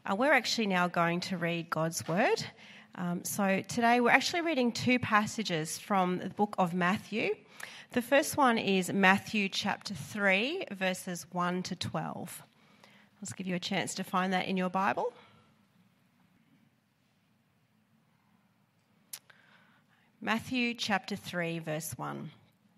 We're actually now going to read God's Word. So today we're actually reading two passages from the book of Matthew. The first one is Matthew chapter 3, verses 1 to 12. Let's give you a chance to find that in your Bible. Matthew chapter 3, verse 1.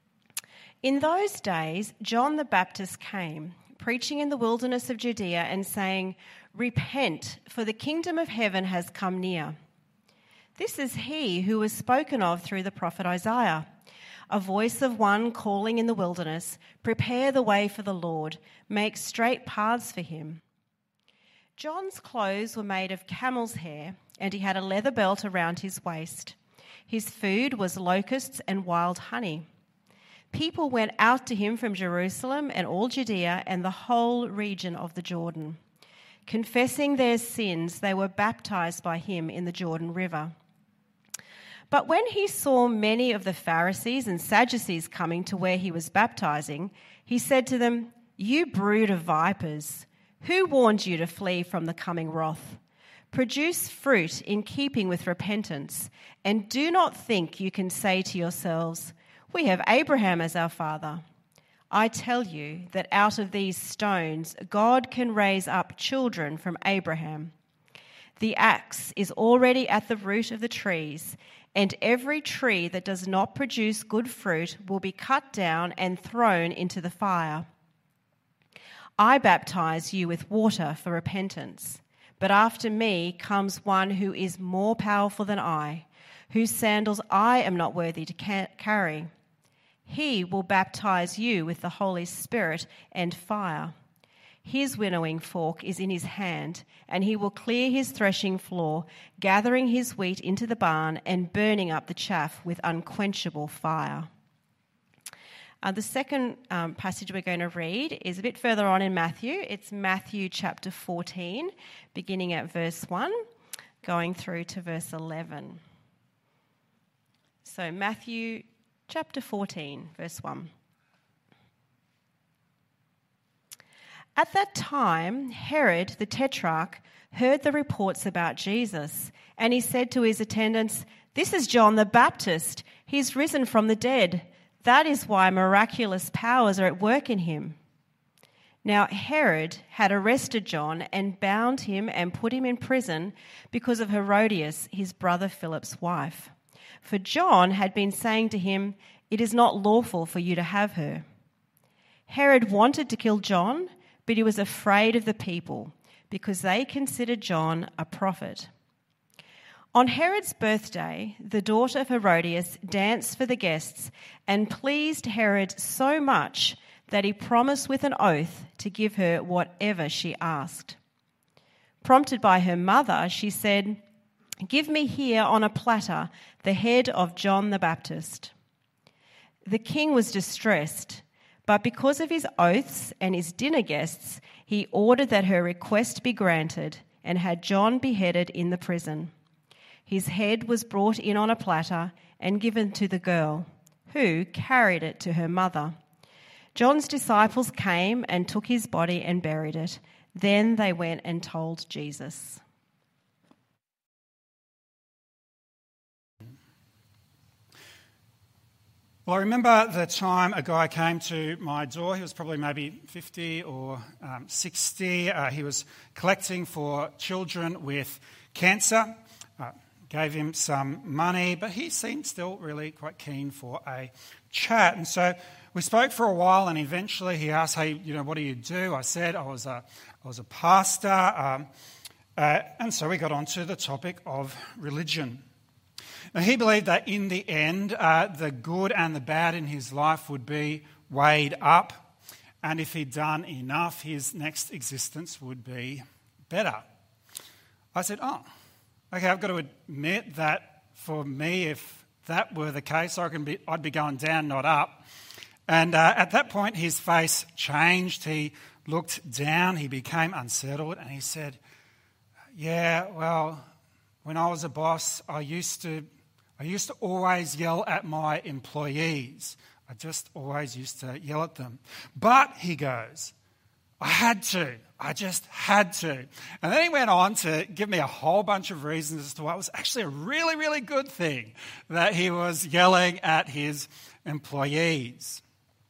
In those days, John the Baptist came, preaching in the wilderness of Judea and saying, "Repent, for the kingdom of heaven has come near." This is he who was spoken of through the prophet Isaiah, a voice of one calling in the wilderness, "Prepare the way for the Lord, make straight paths for him." John's clothes were made of camel's hair, and he had a leather belt around his waist. His food was locusts and wild honey. People went out to him from Jerusalem and all Judea and the whole region of the Jordan. Confessing their sins, they were baptized by him in the Jordan River. But when he saw many of the Pharisees and Sadducees coming to where he was baptizing, he said to them, "You brood of vipers, who warned you to flee from the coming wrath? Produce fruit in keeping with repentance, and do not think you can say to yourselves, 'We have Abraham as our father.' I tell you that out of these stones God can raise up children from Abraham. The axe is already at the root of the trees, and every tree that does not produce good fruit will be cut down and thrown into the fire. I baptize you with water for repentance, but after me comes one who is more powerful than I, whose sandals I am not worthy to carry. He will baptize you with the Holy Spirit and fire. His winnowing fork is in his hand, and he will clear his threshing floor, gathering his wheat into the barn and burning up the chaff with unquenchable fire." The second passage we're going to read is a bit further on in Matthew. It's Matthew chapter 14, beginning at verse 1, going through to verse 11. So Matthew chapter 14, verse 1. At that time, Herod the Tetrarch heard the reports about Jesus, and he said to his attendants, "This is John the Baptist. He's risen from the dead. That is why miraculous powers are at work in him." Now Herod had arrested John and bound him and put him in prison because of Herodias, his brother Philip's wife. For John had been saying to him, "It is not lawful for you to have her." Herod wanted to kill John, but he was afraid of the people because they considered John a prophet. On Herod's birthday, the daughter of Herodias danced for the guests and pleased Herod so much that he promised with an oath to give her whatever she asked. Prompted by her mother, she said, "Give me here on a platter the head of John the Baptist." The king was distressed, but because of his oaths and his dinner guests, he ordered that her request be granted and had John beheaded in the prison. His head was brought in on a platter and given to the girl, who carried it to her mother. John's disciples came and took his body and buried it. Then they went and told Jesus. Well, I remember the time a guy came to my door. He was probably maybe 50 or 60. He was collecting for children with cancer. Gave him some money, but he seemed still really quite keen for a chat. And so we spoke for a while, and eventually he asked, "Hey, what do you do?" I said I was a pastor, and so we got onto the topic of religion. Now, he believed that in the end, the good and the bad in his life would be weighed up, and if he'd done enough, his next existence would be better. I said, okay, I've got to admit that for me, if that were the case, I'd be going down, not up. And at that point, his face changed. He looked down. He became unsettled, and he said, "Yeah, well, when I was a boss, I used to always yell at my employees. I just always used to yell at them. But," he goes, I had to. I just had to. And then he went on to give me a whole bunch of reasons as to why it was actually a really, really good thing that he was yelling at his employees.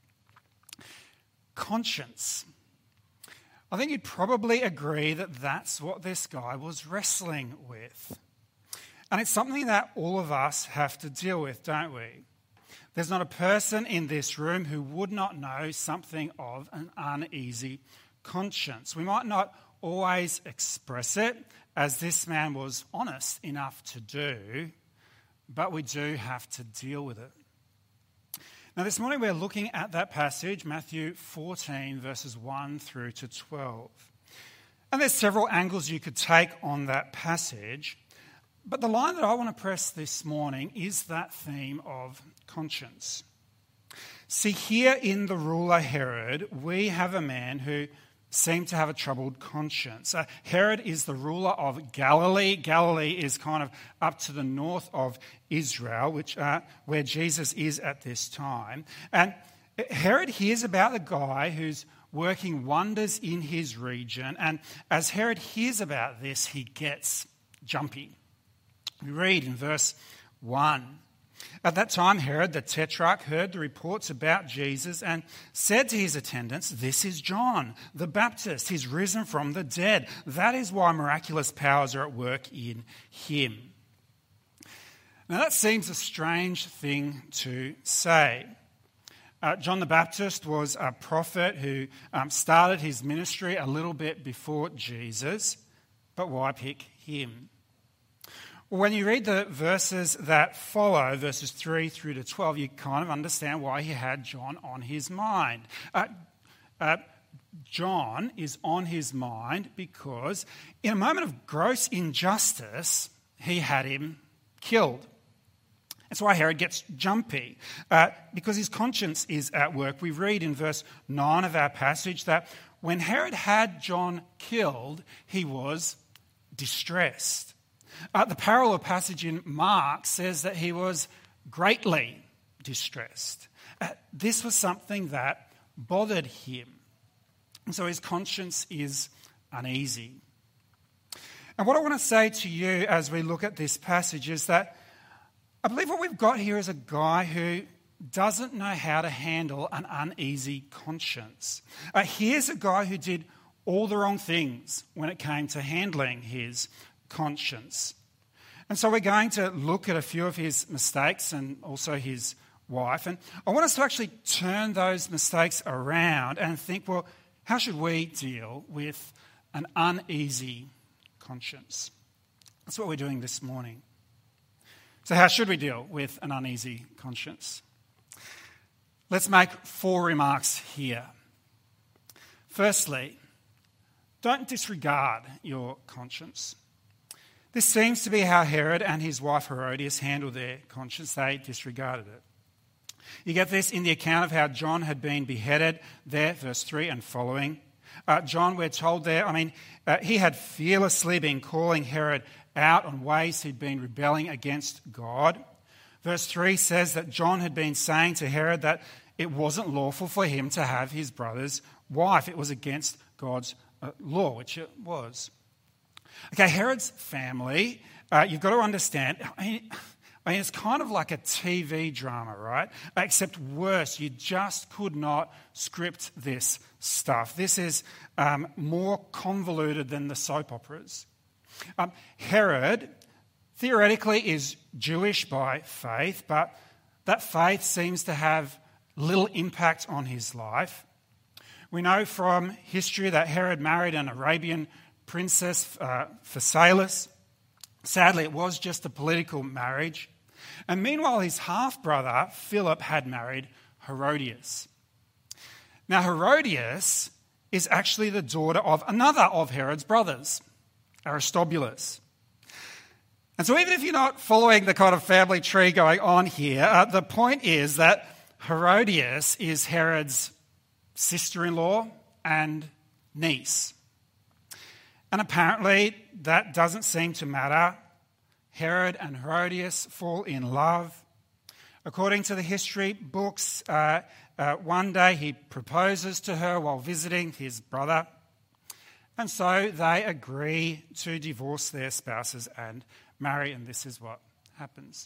Conscience. I think you'd probably agree that that's what this guy was wrestling with. And it's something that all of us have to deal with, don't we? There's not a person in this room who would not know something of an uneasy conscience. We might not always express it, as this man was honest enough to do, but we do have to deal with it. Now, this morning we're looking at that passage, Matthew 14, verses 1 through to 12. And there's several angles you could take on that passage, but the line that I want to press this morning is that theme of conscience. See, here in the ruler Herod, we have a man who seemed to have a troubled conscience. Herod is the ruler of Galilee. Galilee is kind of up to the north of Israel, where Jesus is at this time. And Herod hears about the guy who's working wonders in his region. And as Herod hears about this, he gets jumpy. We read in verse 1. At that time, Herod the Tetrarch heard the reports about Jesus and said to his attendants, "This is John the Baptist. He's risen from the dead. That is why miraculous powers are at work in him." Now that seems a strange thing to say. John the Baptist was a prophet who started his ministry a little bit before Jesus, but why pick him? When you read the verses that follow, verses 3 through to 12, you kind of understand why he had John on his mind. John is on his mind because in a moment of gross injustice, he had him killed. That's why Herod gets jumpy, because his conscience is at work. We read in verse 9 of our passage that when Herod had John killed, he was distressed. The parallel passage in Mark says that he was greatly distressed. This was something that bothered him. And so his conscience is uneasy. And what I want to say to you as we look at this passage is that I believe what we've got here is a guy who doesn't know how to handle an uneasy conscience. Here's a guy who did all the wrong things when it came to handling his conscience. And so we're going to look at a few of his mistakes and also his wife. And I want us to actually turn those mistakes around and think, well, how should we deal with an uneasy conscience? That's what we're doing this morning. So how should we deal with an uneasy conscience? Let's make 4 remarks here. Firstly, don't disregard your conscience. This seems to be how Herod and his wife Herodias handled their conscience. They disregarded it. You get this in the account of how John had been beheaded there, verse 3 and following. John, we're told there, he had fearlessly been calling Herod out on ways he'd been rebelling against God. Verse 3 says that John had been saying to Herod that it wasn't lawful for him to have his brother's wife. It was against God's law, which it was. Okay, Herod's family, you've got to understand, it's kind of like a TV drama, right? Except worse, you just could not script this stuff. This is more convoluted than the soap operas. Herod, theoretically, is Jewish by faith, but that faith seems to have little impact on his life. We know from history that Herod married an Arabian princess, Phasaelis. Sadly, it was just a political marriage. And meanwhile, his half-brother, Philip, had married Herodias. Now, Herodias is actually the daughter of another of Herod's brothers, Aristobulus. And so even if you're not following the kind of family tree going on here, the point is that Herodias is Herod's sister-in-law and niece. And apparently that doesn't seem to matter. Herod and Herodias fall in love. According to the history books, One day he proposes to her while visiting his brother, and so they agree to divorce their spouses and marry, and this is what happens.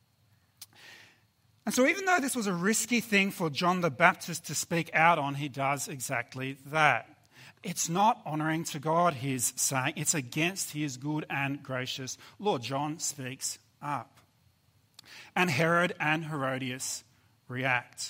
And so even though this was a risky thing for John the Baptist to speak out on, he does exactly that. It's not honouring to God, he's saying. It's against his good and gracious law. John speaks up. And Herod and Herodias react.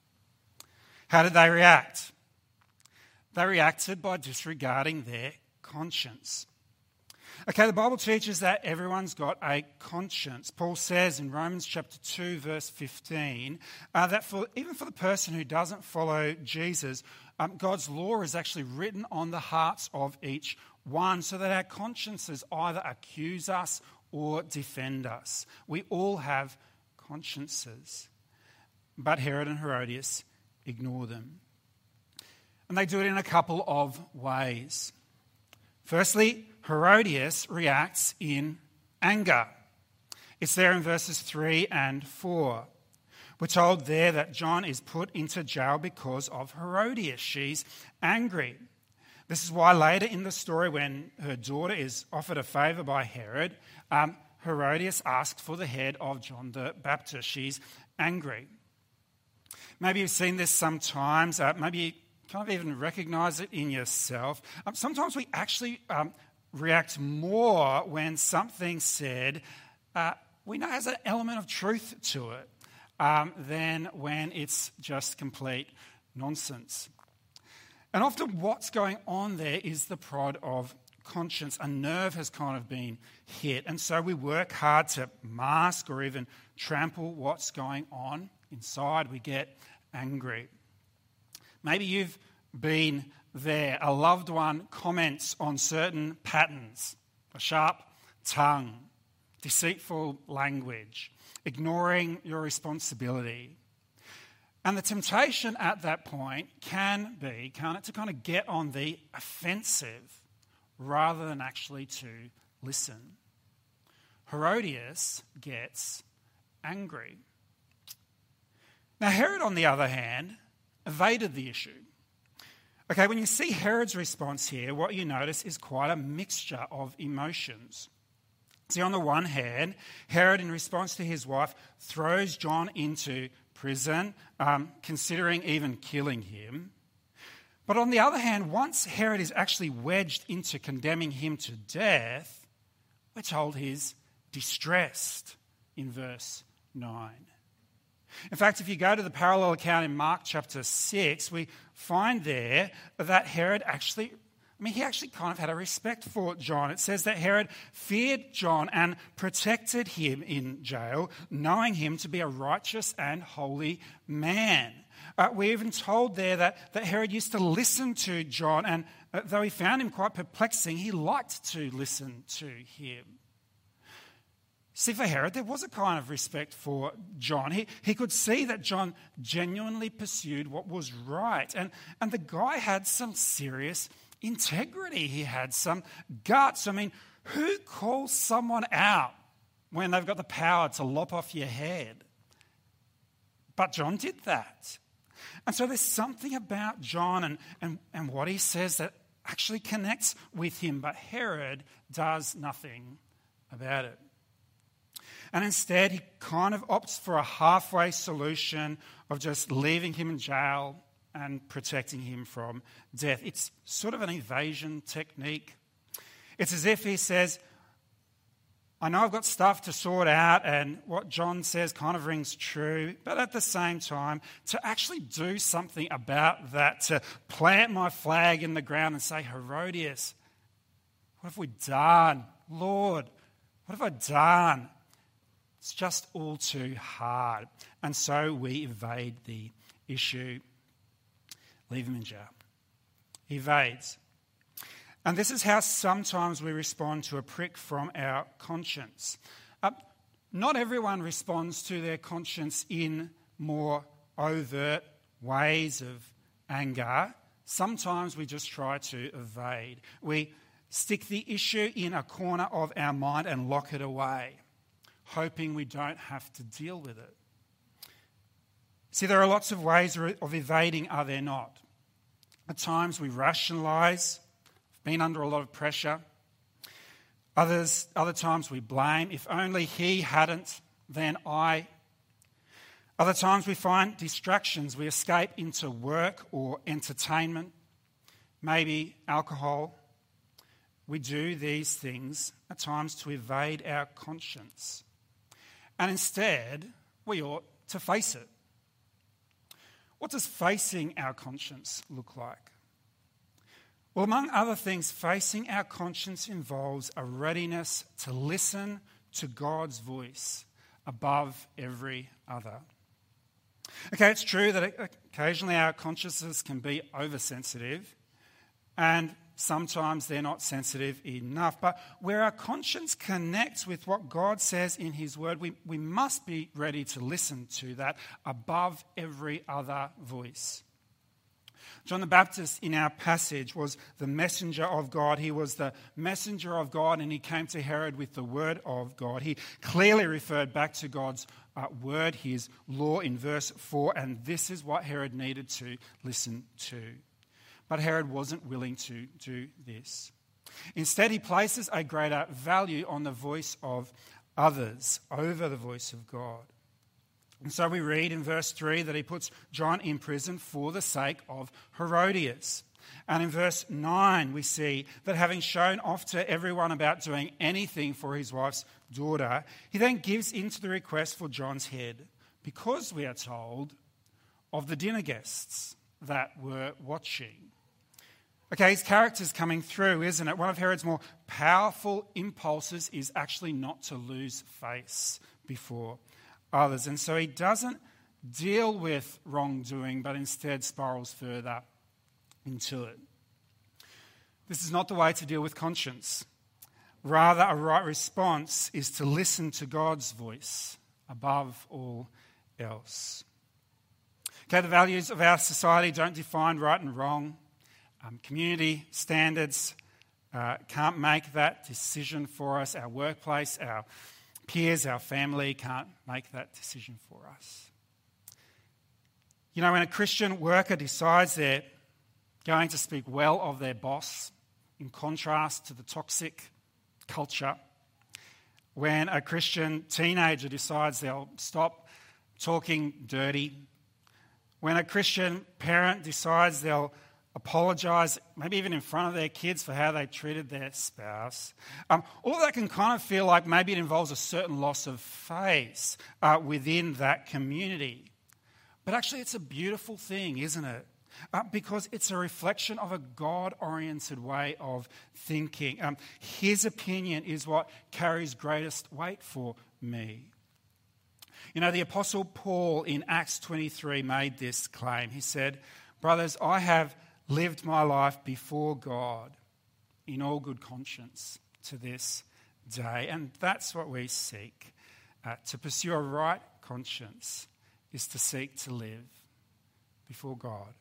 How did they react? They reacted by disregarding their conscience. Okay, the Bible teaches that everyone's got a conscience. Paul says in Romans chapter 2, verse 15, that even for the person who doesn't follow Jesus, God's law is actually written on the hearts of each one so that our consciences either accuse us or defend us. We all have consciences. But Herod and Herodias ignore them. And they do it in a couple of ways. Firstly, Herodias reacts in anger. It's there in verses 3 and 4. We're told there that John is put into jail because of Herodias. She's angry. This is why later in the story, when her daughter is offered a favour by Herod, Herodias asks for the head of John the Baptist. She's angry. Maybe you've seen this sometimes. Maybe you kind of even recognise it in yourself. Sometimes we actually react more when something's said we know has an element of truth to it than when it's just complete nonsense. And often what's going on there is the prod of conscience. A nerve has kind of been hit, and so we work hard to mask or even trample what's going on inside. We get angry. Maybe you've been there. A loved one comments on certain patterns, a sharp tongue, deceitful language, ignoring your responsibility. And the temptation at that point can be, can't it, to kind of get on the offensive rather than actually to listen. Herodias gets angry. Now, Herod, on the other hand, evaded the issue. Okay, when you see Herod's response here, what you notice is quite a mixture of emotions. See, on the one hand, Herod, in response to his wife, throws John into prison, considering even killing him. But on the other hand, once Herod is actually wedged into condemning him to death, we're told he's distressed in verse 9. In fact, if you go to the parallel account in Mark chapter 6, we find there that Herod actually kind of had a respect for John. It says that Herod feared John and protected him in jail, knowing him to be a righteous and holy man. We're even told there that Herod used to listen to John, and though he found him quite perplexing, he liked to listen to him. See, for Herod, there was a kind of respect for John. He could see that John genuinely pursued what was right. And the guy had some serious integrity. He had some guts. I mean, who calls someone out when they've got the power to lop off your head? But John did that. And so there's something about John and what he says that actually connects with him. But Herod does nothing about it. And instead, he kind of opts for a halfway solution of just leaving him in jail and protecting him from death. It's sort of an evasion technique. It's as if he says, I know I've got stuff to sort out, and what John says kind of rings true, but at the same time, to actually do something about that, to plant my flag in the ground and say, Herodias, what have we done? Lord, what have I done? It's just all too hard. And so we evade the issue. Leave him in jail. He evades. And this is how sometimes we respond to a prick from our conscience. Not everyone responds to their conscience in more overt ways of anger. Sometimes we just try to evade. We stick the issue in a corner of our mind and lock it away, hoping we don't have to deal with it. See, there are lots of ways of evading, are there not? At times we rationalise, been under a lot of pressure. Other times we blame. If only he hadn't, then I. Other times we find distractions. We escape into work or entertainment, maybe alcohol. We do these things at times to evade our conscience. And instead, we ought to face it. What does facing our conscience look like? Well, among other things, facing our conscience involves a readiness to listen to God's voice above every other. Okay, it's true that occasionally our consciences can be oversensitive, and sometimes they're not sensitive enough. But where our conscience connects with what God says in his word, we must be ready to listen to that above every other voice. John the Baptist in our passage was the messenger of God. He was the messenger of God, and he came to Herod with the word of God. He clearly referred back to God's word, his law, in verse 4, and this is what Herod needed to listen to. But Herod wasn't willing to do this. Instead, he places a greater value on the voice of others over the voice of God. And so we read in verse 3 that he puts John in prison for the sake of Herodias. And in verse 9 we see that having shown off to everyone about doing anything for his wife's daughter, he then gives in to the request for John's head, because we are told of the dinner guests that were watching. Okay, his character's coming through, isn't it? One of Herod's more powerful impulses is actually not to lose face before others. And so he doesn't deal with wrongdoing, but instead spirals further into it. This is not the way to deal with conscience. Rather, a right response is to listen to God's voice above all else. Okay, the values of our society don't define right and wrong. Community standards can't make that decision for us. Our workplace, our peers, our family can't make that decision for us. You know, when a Christian worker decides they're going to speak well of their boss, in contrast to the toxic culture, when a Christian teenager decides they'll stop talking dirty, when a Christian parent decides they'll apologise, maybe even in front of their kids, for how they treated their spouse. All of that can kind of feel like maybe it involves a certain loss of face within that community. But actually it's a beautiful thing, isn't it? Because it's a reflection of a God-oriented way of thinking. His opinion is what carries greatest weight for me. You know, the Apostle Paul in Acts 23 made this claim. He said, "Brothers, I have lived my life before God in all good conscience to this day." And that's what we seek. To pursue a right conscience is to seek to live before God.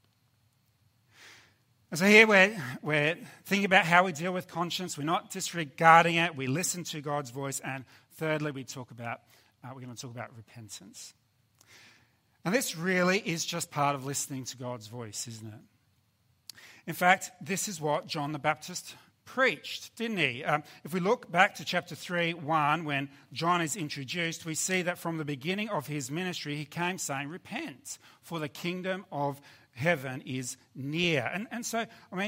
And so here we're thinking about how we deal with conscience. We're not disregarding it. We listen to God's voice. And thirdly, we're going to talk about repentance. And this really is just part of listening to God's voice, isn't it? In fact, this is what John the Baptist preached, didn't he? If we look back to chapter 3:1, when John is introduced, we see that from the beginning of his ministry, he came saying, "Repent, for the kingdom of heaven is near." And so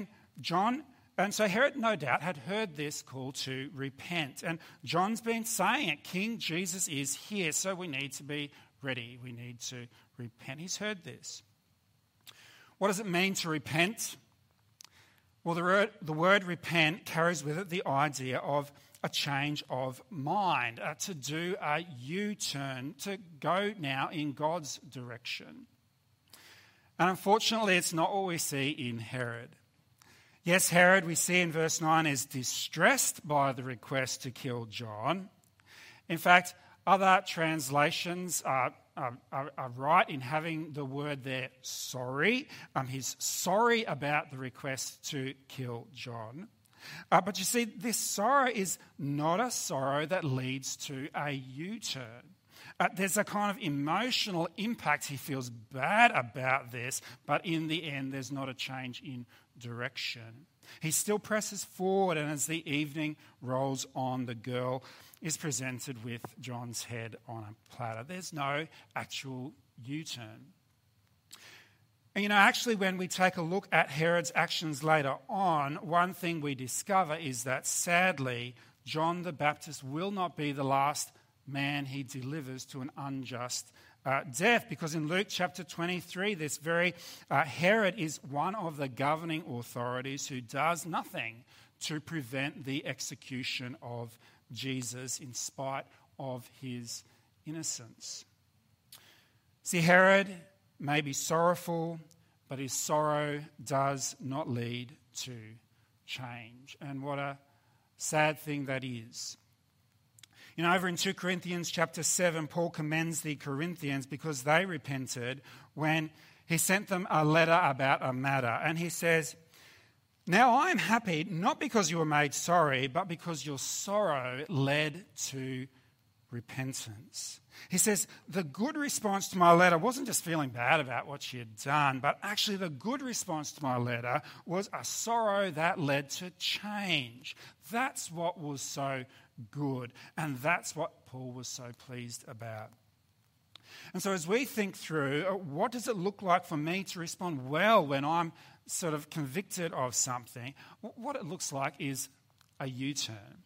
Herod no doubt had heard this call to repent. And John's been saying it, King Jesus is here, so we need to be ready. We need to repent. He's heard this. What does it mean to repent? Well, the word repent carries with it the idea of a change of mind, to do a U-turn, to go now in God's direction. And unfortunately, it's not what we see in Herod. Yes, Herod, we see in verse 9, is distressed by the request to kill John. In fact, other translations are right in having the word there, sorry. He's sorry about the request to kill John. But you see, this sorrow is not a sorrow that leads to a U-turn. There's a kind of emotional impact. He feels bad about this, but in the end, there's not a change in direction. He still presses forward, and as the evening rolls on, the girl is presented with John's head on a platter. There's no actual U-turn. And actually, when we take a look at Herod's actions later on, one thing we discover is that sadly, John the Baptist will not be the last man he delivers to an unjust death, because in Luke chapter 23, this very Herod is one of the governing authorities who does nothing to prevent the execution of Jesus in spite of his innocence. See, Herod may be sorrowful, but his sorrow does not lead to change. And what a sad thing that is. Over in 2 Corinthians chapter 7, Paul commends the Corinthians because they repented when he sent them a letter about a matter. And he says, "Now I am happy, not because you were made sorry, but because your sorrow led to repentance." He says, the good response to my letter wasn't just feeling bad about what she had done, but actually the good response to my letter was a sorrow that led to change. That's what was so good, and that's what Paul was so pleased about. And so as we think through, what does it look like for me to respond well when I'm sort of convicted of something? What it looks like is a U-turn.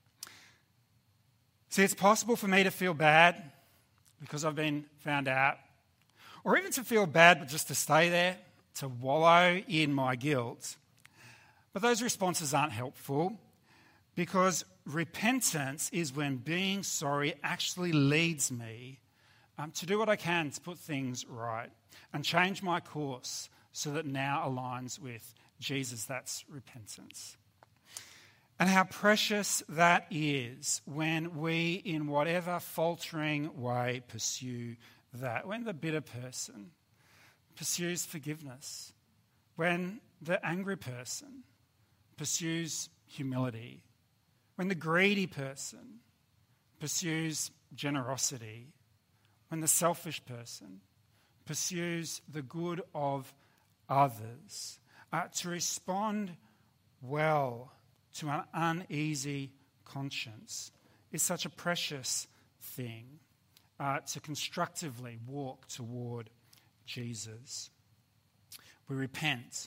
See, it's possible for me to feel bad because I've been found out, or even to feel bad but just to stay there, to wallow in my guilt. But those responses aren't helpful, because repentance is when being sorry actually leads me to do what I can to put things right and change my course so that now aligns with Jesus. That's repentance. And how precious that is when we, in whatever faltering way, pursue that. When the bitter person pursues forgiveness. When the angry person pursues humility. When the greedy person pursues generosity. When the selfish person pursues the good of others. To respond well to an uneasy conscience is such a precious thing, to constructively walk toward Jesus. We repent.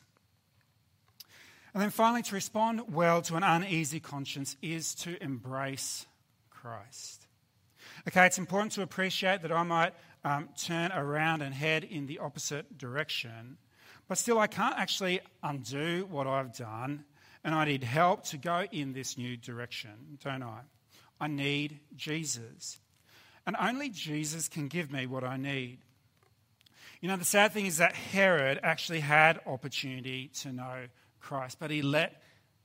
And then finally, to respond well to an uneasy conscience is to embrace Christ. Okay, it's important to appreciate that I might turn around and head in the opposite direction, but still I can't actually undo what I've done. And I need help to go in this new direction, don't I? I need Jesus. And only Jesus can give me what I need. The sad thing is that Herod actually had opportunity to know Christ, but he let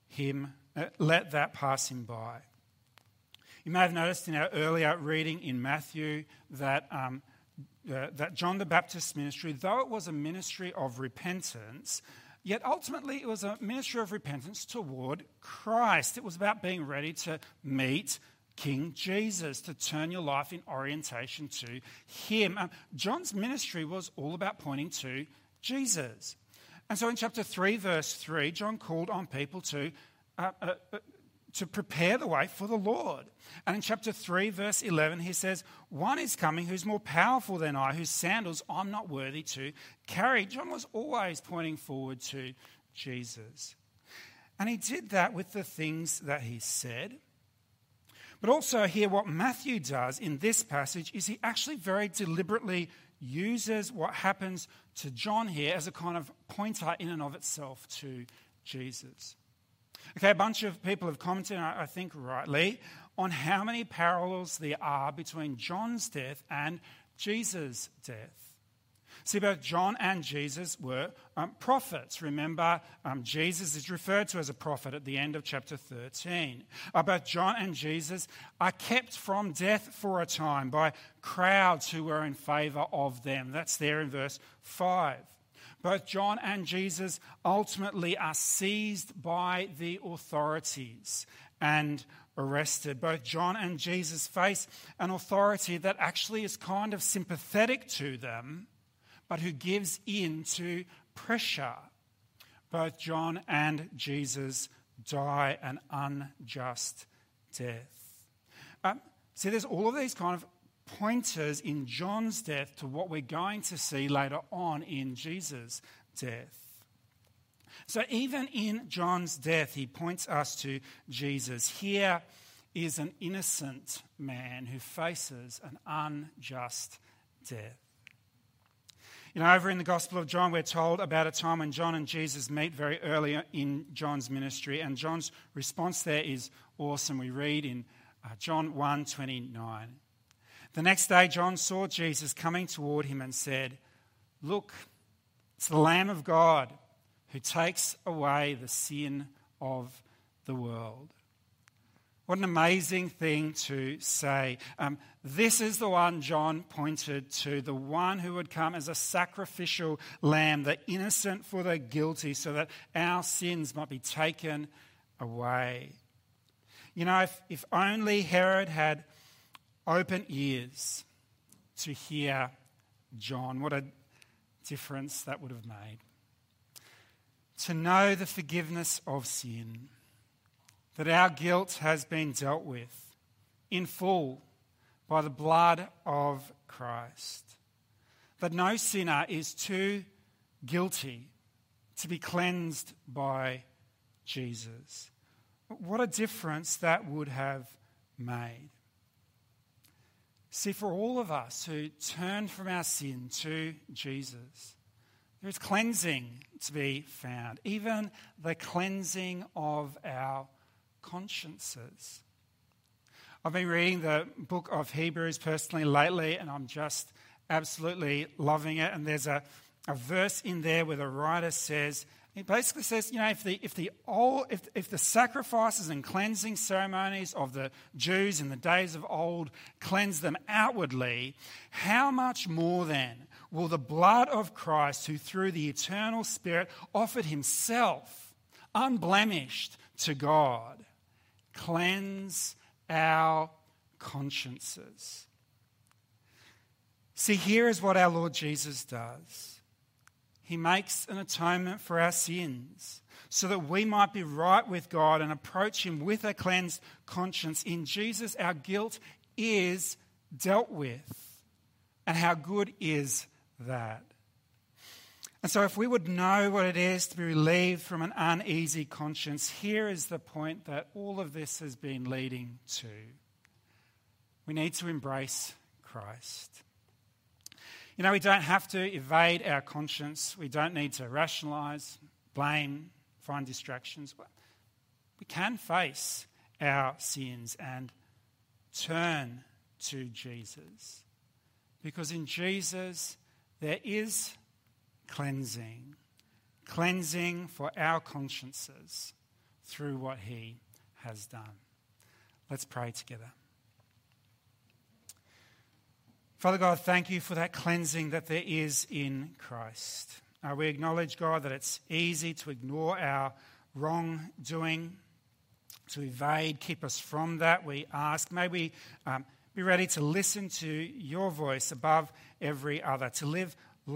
that pass him by. You may have noticed in our earlier reading in Matthew that John the Baptist's ministry, though it was a ministry of repentance, yet ultimately it was a ministry of repentance toward Christ. It was about being ready to meet King Jesus, to turn your life in orientation to him. John's ministry was all about pointing to Jesus. And so in chapter 3, verse 3, John called on people to prepare the way for the Lord. And in chapter 3, verse 11, he says, "One is coming who's more powerful than I, whose sandals I'm not worthy to carry." John was always pointing forward to Jesus. And he did that with the things that he said. But also here, what Matthew does in this passage is he actually very deliberately uses what happens to John here as a kind of pointer in and of itself to Jesus. Okay, a bunch of people have commented, I think rightly, on how many parallels there are between John's death and Jesus' death. See, both John and Jesus were prophets. Remember, Jesus is referred to as a prophet at the end of chapter 13. Both John and Jesus are kept from death for a time by crowds who were in favour of them. That's there in verse 5. Both John and Jesus ultimately are seized by the authorities and arrested. Both John and Jesus face an authority that actually is kind of sympathetic to them, but who gives in to pressure. Both John and Jesus die an unjust death. See, there's all of these kind of pointers in John's death to what we're going to see later on in Jesus' death. So even in John's death, he points us to Jesus. Here is an innocent man who faces an unjust death. You know, over in the Gospel of John, we're told about a time when John and Jesus meet very early in John's ministry, and John's response there is awesome. We read in John 1:29. The next day, John saw Jesus coming toward him and said, "Look, it's the Lamb of God who takes away the sin of the world." What an amazing thing to say. This is the one John pointed to, the one who would come as a sacrificial lamb, the innocent for the guilty, so that our sins might be taken away. You know, if only Herod had open ears to hear John, what a difference that would have made. To know the forgiveness of sin, that our guilt has been dealt with in full by the blood of Christ, that no sinner is too guilty to be cleansed by Jesus. What a difference that would have made. See, for all of us who turn from our sin to Jesus, there is cleansing to be found, even the cleansing of our consciences. I've been reading the book of Hebrews personally lately, and I'm just absolutely loving it. And there's a verse in there where the writer says, he basically says, you know, if the sacrifices and cleansing ceremonies of the Jews in the days of old cleanse them outwardly, how much more then will the blood of Christ, who through the eternal Spirit offered himself unblemished to God, cleanse our consciences? See, here is what our Lord Jesus does. He makes an atonement for our sins so that we might be right with God and approach him with a cleansed conscience. In Jesus, our guilt is dealt with. And how good is that? And so if we would know what it is to be relieved from an uneasy conscience, here is the point that all of this has been leading to. We need to embrace Christ. You know, we don't have to evade our conscience. We don't need to rationalise, blame, find distractions. We can face our sins and turn to Jesus. Because in Jesus, there is cleansing for our consciences through what he has done. Let's pray together. Father God, thank you for that cleansing that there is in Christ. We acknowledge, God, that it's easy to ignore our wrongdoing, to evade, keep us from that. We ask, may we be ready to listen to your voice above every other, to live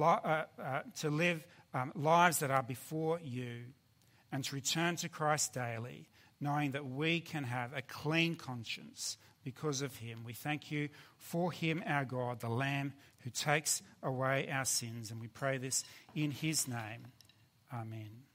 lives that are before you, and to return to Christ daily, knowing that we can have a clean conscience because of him. We thank you for him, our God, the Lamb who takes away our sins. And we pray this in his name. Amen.